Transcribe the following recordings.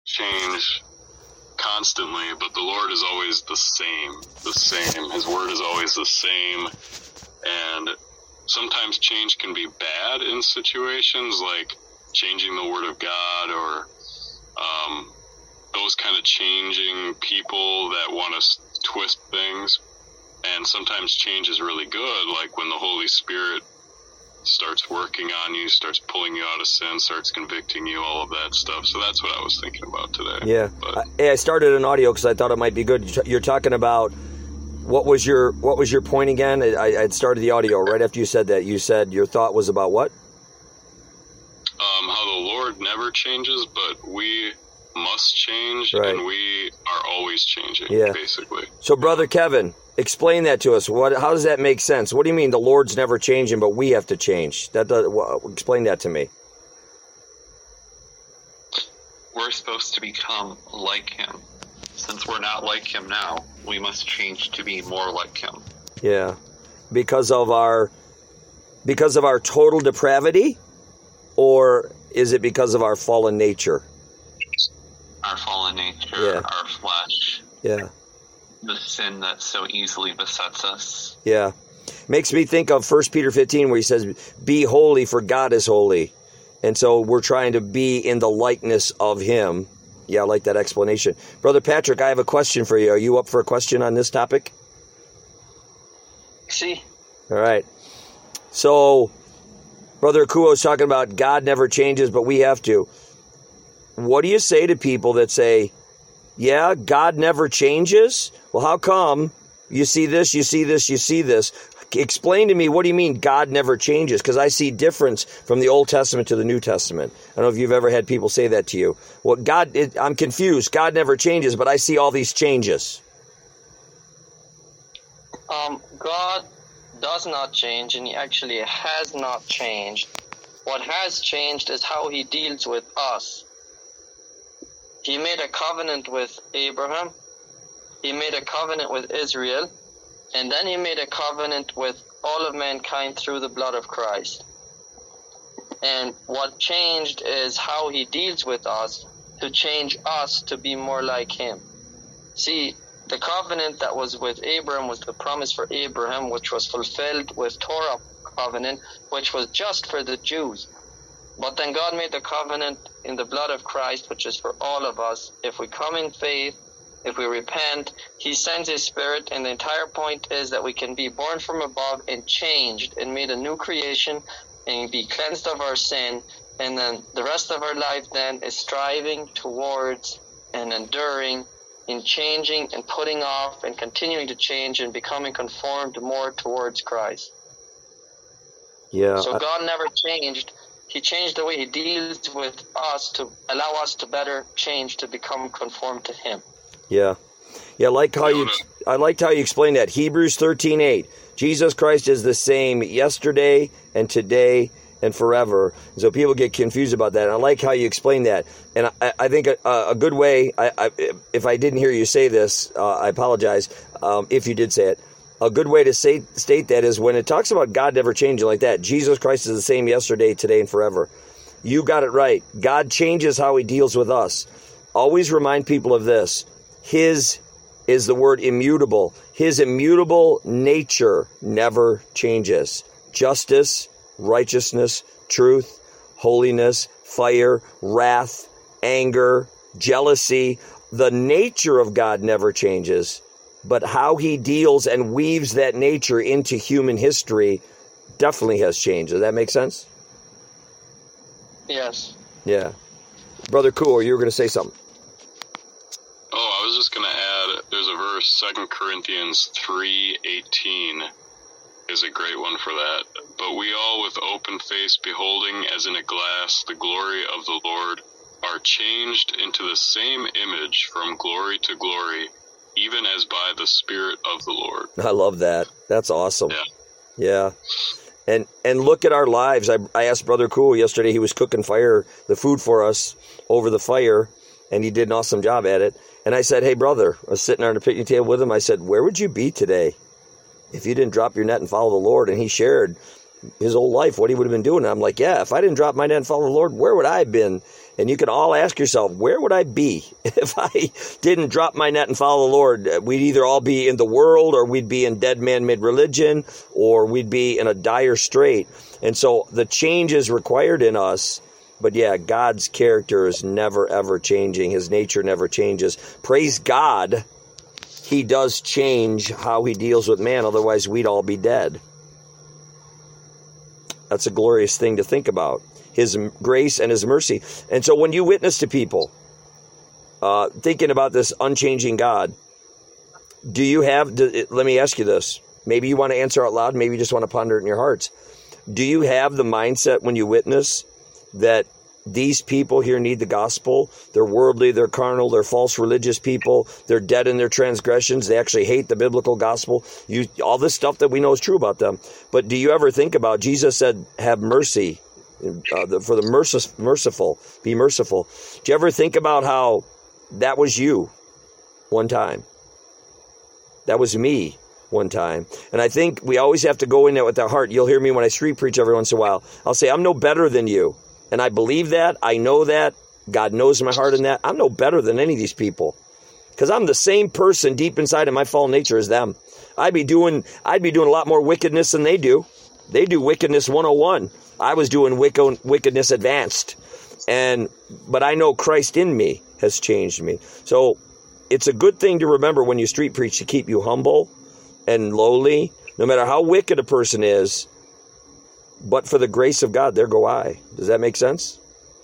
change constantly, but the Lord is always the same. His word is always the same. And sometimes change can be bad in situations like changing the word of God, or those kind of changing people that want to twist things. And sometimes change is really good, like when the Holy Spirit starts working on you, starts pulling you out of sin, starts convicting you, all of that stuff. So that's what I was thinking about today. Yeah. I started an audio because I thought it might be good. You're talking about, what was your point again? I had started the audio right after you said that. You said your thought was about what? How the Lord never changes, but we must change, right. And we are always changing, basically. So, Brother Kevin, explain that to us. How does that make sense? What do you mean the Lord's never changing, but we have to change? Explain that to me. We're supposed to become like him. Since we're not like him now, we must change to be more like him. Yeah. Because of our total depravity? Or is it because of our fallen nature? Our fallen nature, our flesh. Yeah. The sin that so easily besets us. Yeah. Makes me think of 1 Peter 15 where he says, be holy for God is holy. And so we're trying to be in the likeness of him. Yeah, I like that explanation. Brother Patrick, I have a question for you. Are you up for a question on this topic? See. All right. So, Brother Akuo is talking about God never changes, but we have to. What do you say to people that say, yeah, God never changes? Well, how come you see this, you see this, you see this? Explain to me, what do you mean God never changes? Because I see difference from the Old Testament to the New Testament. I don't know if you've ever had people say that to you. Well, I'm confused. God never changes, but I see all these changes. God does not change, and he actually has not changed. What has changed is how he deals with us. He made a covenant with Abraham. He made a covenant with Israel. And then he made a covenant with all of mankind through the blood of Christ. And what changed is how he deals with us, to change us to be more like him. See, the covenant that was with Abraham was the promise for Abraham, which was fulfilled with Torah covenant, which was just for the Jews. But then God made the covenant in the blood of Christ, which is for all of us. If we come in faith, if we repent, he sends his spirit, and the entire point is that we can be born from above and changed and made a new creation and be cleansed of our sin. And then the rest of our life then is striving towards and enduring in changing and putting off and continuing to change and becoming conformed more towards Christ. Yeah. So God never changed. He changed the way he deals with us to allow us to better change, to become conformed to him. Yeah. I liked how you explained that. Hebrews 13:8. Jesus Christ is the same yesterday and today and forever. So people get confused about that. And I like how you explained that. And I think a good way, if I didn't hear you say this, I apologize if you did say it. A good way to state that is when it talks about God never changing like that. Jesus Christ is the same yesterday, today, and forever. You got it right. God changes how he deals with us. Always remind people of this. His is the word immutable. His immutable nature never changes. Justice, righteousness, truth, holiness, fire, wrath, anger, jealousy. The nature of God never changes, but how he deals and weaves that nature into human history definitely has changed. Does that make sense? Yes. Yeah. Brother Cool, you were going to say something. Oh, I was just going to add, there's a verse, 2 Corinthians 3:18 is a great one for that. But we all with open face beholding as in a glass the glory of the Lord are changed into the same image from glory to glory, even as by the Spirit of the Lord. I love that. That's awesome. Yeah. And look at our lives. I asked Brother Cool yesterday, he was cooking the food for us over the fire, and he did an awesome job at it. And I said, hey, brother, I was sitting on the picnic table with him. I said, where would you be today if you didn't drop your net and follow the Lord? And he shared his whole life, what he would have been doing. And I'm like, yeah, if I didn't drop my net and follow the Lord, where would I have been? And you can all ask yourself, where would I be if I didn't drop my net and follow the Lord? We'd either all be in the world, or we'd be in dead man mid-religion, or we'd be in a dire strait. And so the change is required in us. But yeah, God's character is never, ever changing. His nature never changes. Praise God, he does change how he deals with man. Otherwise, we'd all be dead. That's a glorious thing to think about. His grace and his mercy. And so when you witness to people, thinking about this unchanging God, do you have, let me ask you this. Maybe you want to answer out loud. Maybe you just want to ponder it in your hearts. Do you have the mindset when you witness that these people here need the gospel? They're worldly, they're carnal, they're false religious people. They're dead in their transgressions. They actually hate the biblical gospel. All this stuff that we know is true about them. But do you ever think about, Jesus said, have mercy. For the merciful, be merciful. Do you ever think about how that was you one time? That was me one time. And I think we always have to go in there with our heart. You'll hear me when I street preach every once in a while. I'll say, I'm no better than you. And I believe that. I know that. God knows my heart in that. I'm no better than any of these people. Because I'm the same person deep inside of my fallen nature as them. I'd be doing a lot more wickedness than they do. They do wickedness 101. I was doing wickedness advanced. But I know Christ in me has changed me. So it's a good thing to remember when you street preach to keep you humble and lowly, no matter how wicked a person is. But for the grace of God, there go I. Does that make sense?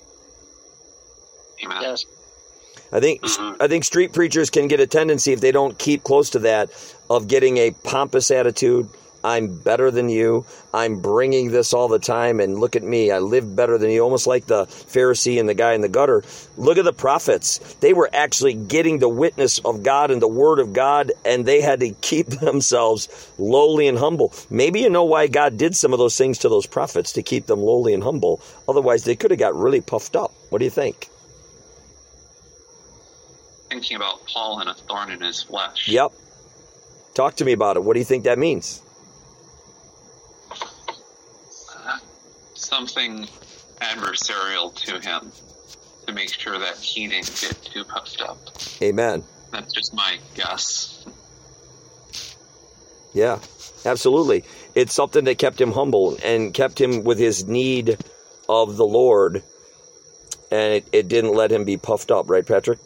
Amen. Yes. I think street preachers can get a tendency, if they don't keep close to that, of getting a pompous attitude. I'm better than you. I'm bringing this all the time, and look at me. I live better than you. Almost like the Pharisee and the guy in the gutter. Look at the prophets. They were actually getting the witness of God and the word of God, and they had to keep themselves lowly and humble. Maybe you know why God did some of those things to those prophets, to keep them lowly and humble. Otherwise, they could have got really puffed up. What do you think? Thinking about Paul and a thorn in his flesh. Yep. Talk to me about it. What do you think that means? Something adversarial to him to make sure that he didn't get too puffed up. Amen. That's just my guess. Yeah, absolutely. It's something that kept him humble and kept him with his need of the Lord, and it didn't let him be puffed up, right, Patrick?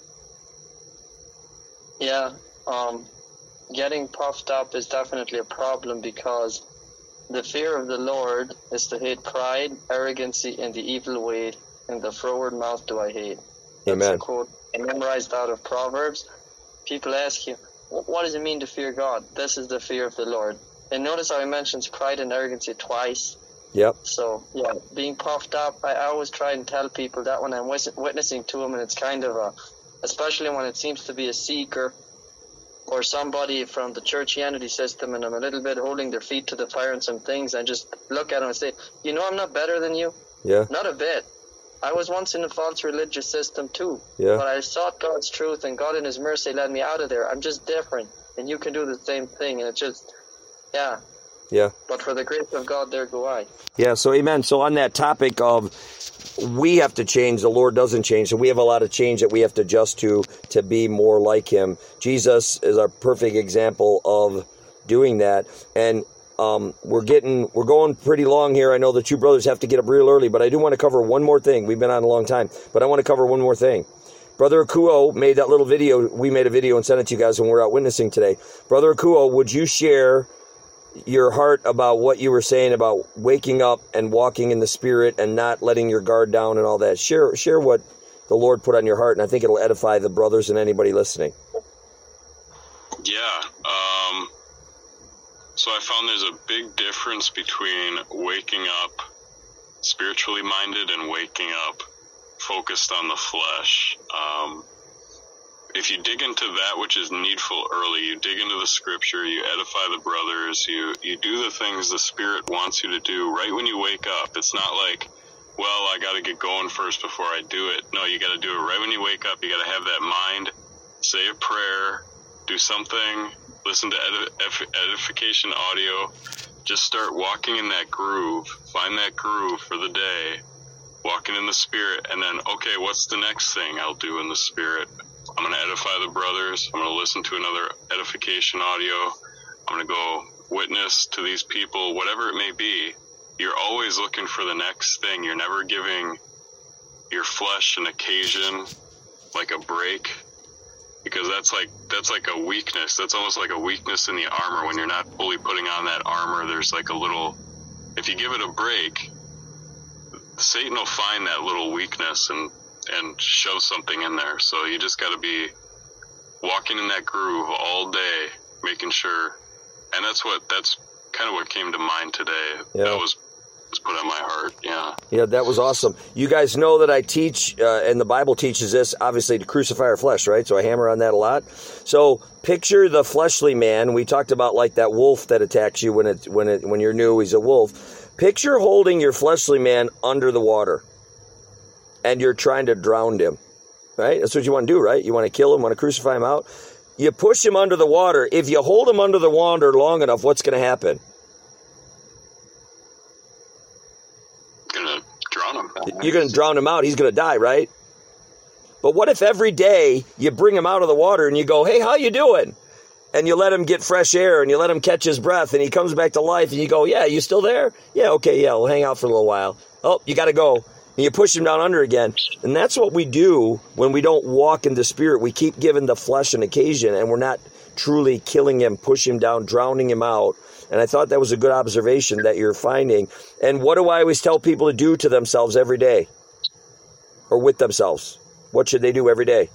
Yeah. Getting puffed up is definitely a problem, because the fear of the Lord is to hate pride, arrogancy, and the evil way, and the froward mouth do I hate. Amen. That's a quote I memorized out of Proverbs. People ask you, what does it mean to fear God? This is the fear of the Lord. And notice how he mentions pride and arrogancy twice. Yep. So, yeah, being puffed up, I always try and tell people that when I'm witnessing to them, and it's kind of especially when it seems to be a seeker, or somebody from the churchianity system, and I'm a little bit holding their feet to the fire on some things, I just look at them and say, you know, I'm not better than you. Yeah. Not a bit. I was once in a false religious system too. Yeah. But I sought God's truth, and God in his mercy led me out of there. I'm just different, and you can do the same thing. And it's just, yeah. Yeah. But for the grace of God, there go I. Yeah, so amen. So on that topic of we have to change, the Lord doesn't change. So we have a lot of change that we have to adjust to be more like him. Jesus is our perfect example of doing that. And we're going pretty long here. I know the two brothers have to get up real early, but I do want to cover one more thing. We've been on a long time, but I want to cover one more thing. Brother Akuo made that little video. We made a video and sent it to you guys when we were out witnessing today. Brother Akuo, would you share your heart about what you were saying about waking up and walking in the Spirit and not letting your guard down and all that? Share what the Lord put on your heart, and I think it'll edify the brothers and anybody listening. Yeah. So I found there's a big difference between waking up spiritually minded and waking up focused on the flesh. If you dig into that which is needful early, you dig into the scripture, you edify the brothers, you do the things the Spirit wants you to do right when you wake up. It's not like, well, I got to get going first before I do it. No, you got to do it right when you wake up. You got to have that mind, say a prayer, do something, listen to edification audio. Just start walking in that groove. Find that groove for the day. walking in the Spirit, and then, okay, what's the next thing I'll do in the Spirit? I'm going to edify the brothers. I'm going to listen to another edification audio. I'm going to go witness to these people, whatever it may be. You're always looking for the next thing. You're never giving your flesh an occasion, like a break, because that's like a weakness. That's almost like a weakness in the armor. When you're not fully putting on that armor, there's like a little, if you give it a break, Satan will find that little weakness and shove something in there. So you just got to be walking in that groove all day, making sure. And that's kind of what came to mind today. Yeah. That was put on my heart. Yeah, that was awesome. You guys know that I teach, and the Bible teaches this, obviously, to crucify our flesh, right? So I hammer on that a lot. So picture the fleshly man. We talked about like that wolf that attacks you when you're new. He's a wolf. Picture holding your fleshly man under the water, and you're trying to drown him, right? That's what you want to do, right? You want to kill him, want to crucify him out. You push him under the water. If you hold him under the water long enough, what's going to happen? You're going to drown him out. He's going to die, right? But what if every day you bring him out of the water and you go, hey, how you doing? And you let him get fresh air and you let him catch his breath and he comes back to life and you go, yeah, you still there? Yeah, okay, yeah, we'll hang out for a little while. Oh, you got to go. And you push him down under again. And that's what we do when we don't walk in the Spirit. We keep giving the flesh an occasion and we're not truly killing him, pushing him down, drowning him out. And I thought that was a good observation that you're finding. And what do I always tell people to do to themselves every day? Or with themselves? What should they do every day?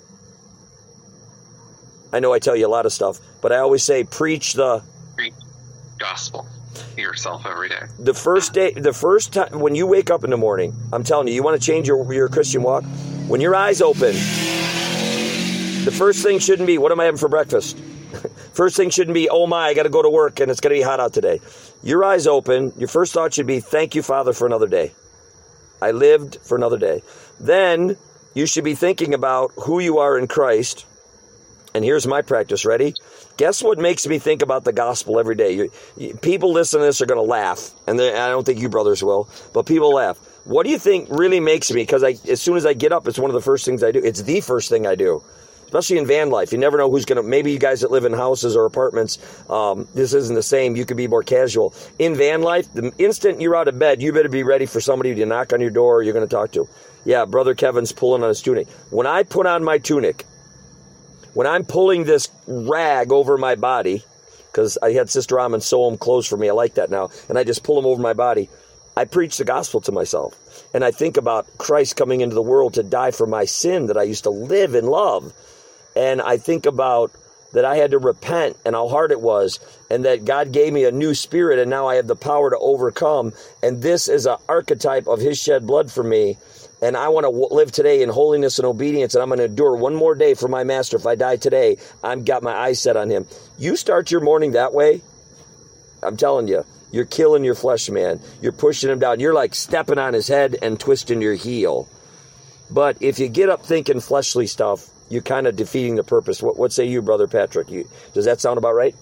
I know I tell you a lot of stuff, but I always say preach the gospel to yourself every day. The first time when you wake up in the morning, I'm telling you, you want to change your Christian walk? When your eyes open, the first thing shouldn't be, what am I having for breakfast? First thing shouldn't be, oh my, I got to go to work and it's going to be hot out today. Your eyes open, your first thought should be, thank you, Father, for another day. I lived for another day. Then you should be thinking about who you are in Christ. And here's my practice. Ready? Guess what makes me think about the gospel every day? People listening to this are going to laugh. And I don't think you brothers will, but people laugh. What do you think really makes me? Because as soon as I get up, it's one of the first things I do. It's the first thing I do. Especially in van life. You never know who's going to, maybe you guys that live in houses or apartments, this isn't the same. You could be more casual. In van life, the instant you're out of bed, you better be ready for somebody to knock on your door or you're going to talk to. Yeah, Brother Kevin's pulling on his tunic. When I put on my tunic, when I'm pulling this rag over my body, because I had Sister Raman sew them clothes for me, I like that now, and I just pull them over my body, I preach the gospel to myself. And I think about Christ coming into the world to die for my sin that I used to live and love. And I think about that I had to repent and how hard it was, and that God gave me a new spirit, and now I have the power to overcome. And this is an archetype of his shed blood for me. And I want to live today in holiness and obedience, and I'm going to endure one more day for my master. If I die today, I've got my eyes set on him. You start your morning that way, I'm telling you, you're killing your flesh, man. You're pushing him down. You're like stepping on his head and twisting your heel. But if you get up thinking fleshly stuff, you're kind of defeating the purpose. What say you, Brother Patrick? Does that sound about right?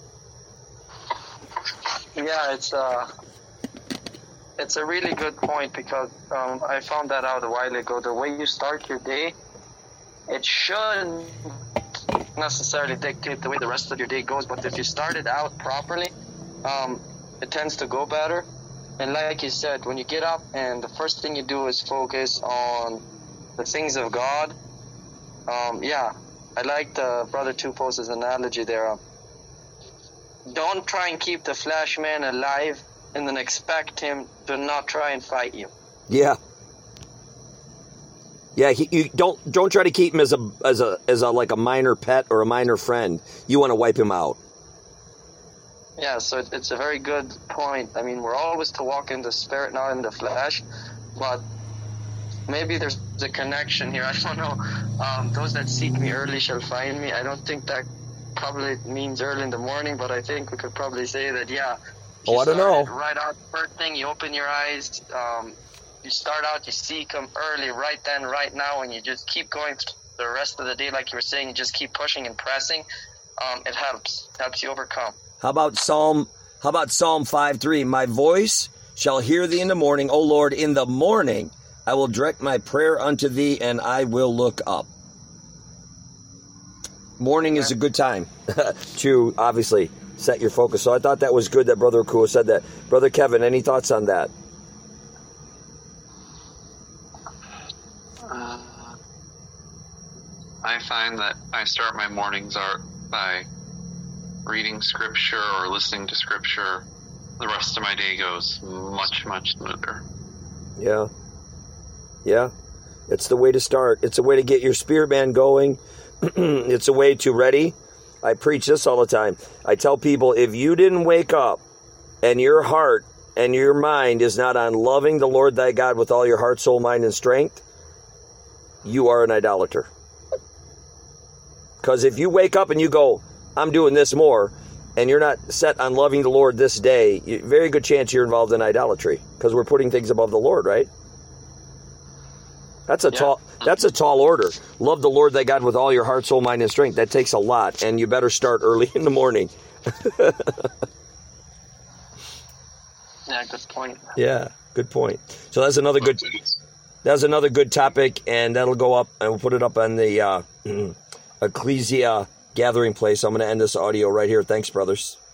Yeah, it's a really good point because I found that out a while ago. The way you start your day, it shouldn't necessarily dictate the way the rest of your day goes, but if you start it out properly, it tends to go better. And like you said, when you get up and the first thing you do is focus on the things of God, I like Brother Two-Post's analogy there. Don't try and keep the flesh man alive and then expect him to not try and fight you. Yeah. Yeah, you don't try to keep him as a like a minor pet or a minor friend. You want to wipe him out. Yeah, so it's a very good point. I mean, we're always to walk in the spirit, not in the flesh, but maybe there's a connection here. I don't know. Those that seek me early shall find me. I don't think that probably means early in the morning, but I think we could probably say that, yeah. Oh, I don't know. Right out, first thing, you open your eyes, you start out, you seek him early, right then, right now, and you just keep going the rest of the day, like you were saying, you just keep pushing and pressing. It helps you overcome. How about Psalm 5:3? My voice shall hear thee in the morning, O Lord, in the morning I will direct my prayer unto thee, and I will look up. Morning is a good time to obviously set your focus. So I thought that was good that Brother Akua said that. Brother Kevin, any thoughts on that? I find that I start my mornings out by reading scripture or listening to scripture. The rest of my day goes much, much smoother. Yeah. Yeah. It's the way to start. It's a way to get your spirit man going. It's a way to ready. I preach this all the time. I tell people, if you didn't wake up and your heart and your mind is not on loving the Lord thy God with all your heart, soul, mind, and strength, you are an idolater. Because if you wake up and you go, I'm doing this more, and you're not set on loving the Lord this day, very good chance you're involved in idolatry. Because we're putting things above the Lord, right? That's a tall order. Love the Lord thy God with all your heart, soul, mind, and strength. That takes a lot, and you better start early in the morning. Yeah, good point. Yeah, good point. So that's another good topic, and that'll go up, and we'll put it up on the Ecclesia gathering place. I'm going to end this audio right here. Thanks, brothers.